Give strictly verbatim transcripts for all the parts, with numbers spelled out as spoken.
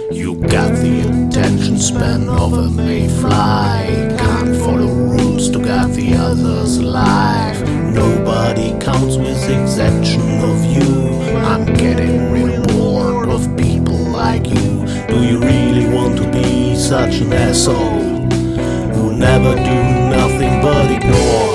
You got the attention span of a mayfly. Can't follow rules to guide the other's life. Nobody counts with the exception of you. I'm getting real bored of people like you. Do you really want to be such an asshole who never do nothing but ignore?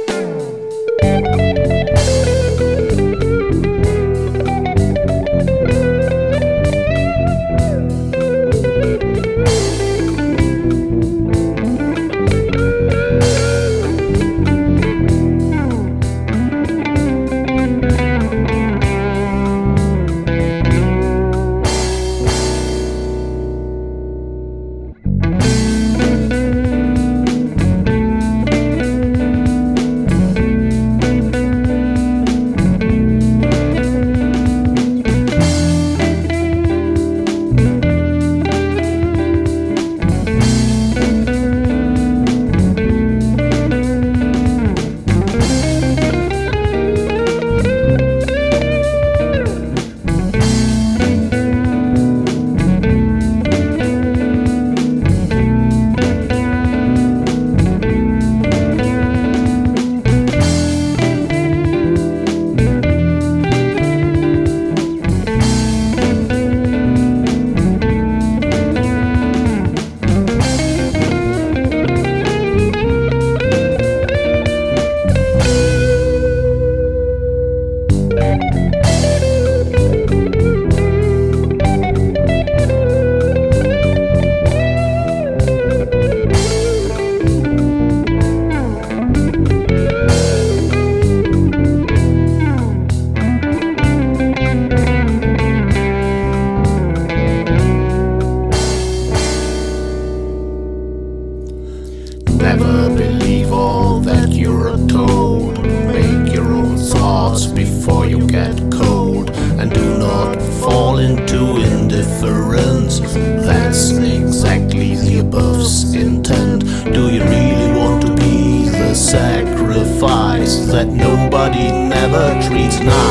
Never believe all that you're told. Make your own thoughts before you get cold. And do not fall into indifference. That's exactly the above's intent. Do you really want to be the sacrifice that nobody never treats nice?